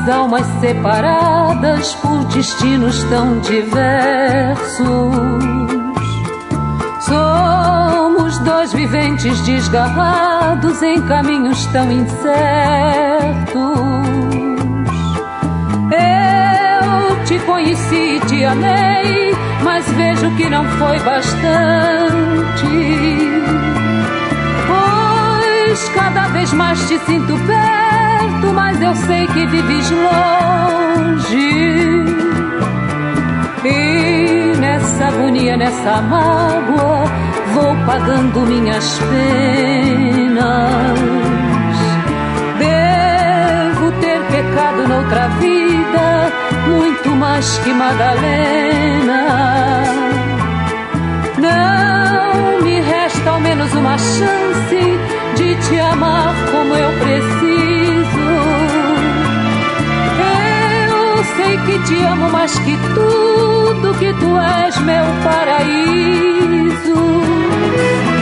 duas almas separadas por destinos tão diversos. Somos dois viventes desgarrados em caminhos tão incertos. Eu te conheci e te amei, mas vejo que não foi bastante. Pois cada vez mais te sinto perto, mas eu sei que vives longe. E nessa agonia, nessa mágoa, vou pagando minhas penas. Devo ter pecado noutra vida, muito mais que Madalena. Não me resta ao menos uma chance de te amar como eu preciso. Eu sei que te amo mais que tudo, que tu és meu paraíso.